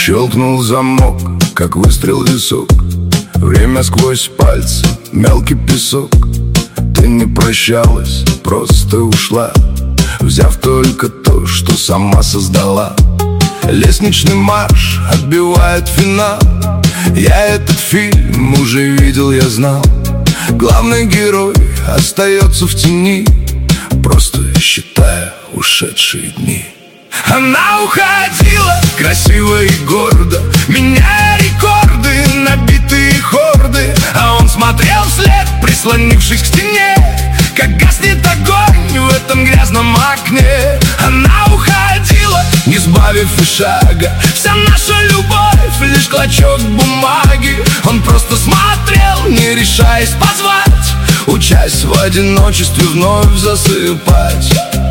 Щелкнул замок, как выстрел в висок. Время сквозь пальцы, мелкий песок. Ты не прощалась, просто ушла, взяв только то, что сама создала. Лестничный марш отбивает финал. Я этот фильм уже видел, я знал. Главный герой остается в тени, просто считая ушедшие дни. Она уходила красиво и гордо, меняя рекорды, набитые хорды. А он смотрел вслед, прислонившись к стене, как гаснет огонь в этом грязном окне. Она уходила, не сбавив и шага. Вся наша любовь лишь клочок бумаги. Он просто смотрел, не решаясь позвать, учась в одиночестве вновь засыпать.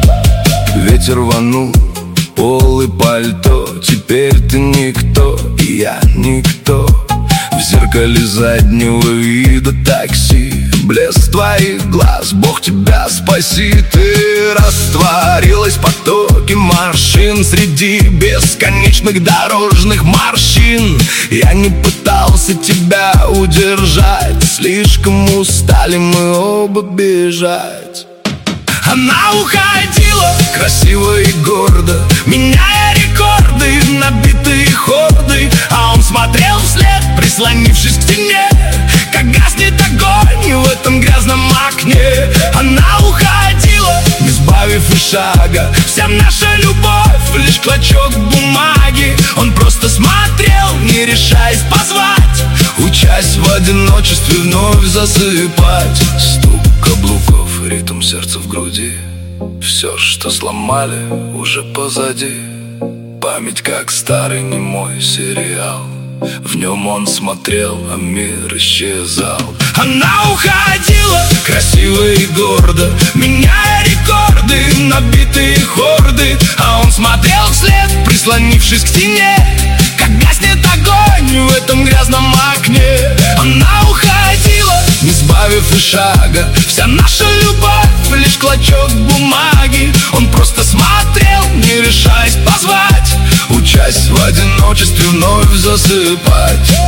Ветер рванул пол и пальто. Теперь ты никто, и я никто. В зеркале заднего вида такси, блеск твоих глаз, Бог тебя спаси. Ты растворилась в потоке машин среди бесконечных дорожных морщин. Я не пытался тебя удержать, слишком устали мы оба бежать. Она уходила красиво и гордо, меняя рекорды, набитые хорды. А он смотрел вслед, прислонившись к стене, как гаснет огонь в этом грязном окне. Она уходила, не сбавив и шага. Вся наша любовь лишь клочок бумаги. Он просто смотрел, не решаясь позвать, учась в одиночестве вновь засыпать. Стук каблуков, ритм сердца в груди. Все, что сломали, уже позади. Память, как старый немой сериал. В нем он смотрел, а мир исчезал. Она уходила красиво и гордо, меняя рекорды, набитые хорды. А он смотрел вслед, прислонившись к стене, как гаснет огонь в этом грязном окне. Она уходила, не сбавив и шага. Вся наша любовь лишь клочок бумаги. Он просто смотрел, не решаясь позвать, учась в одиночестве вновь засыпать.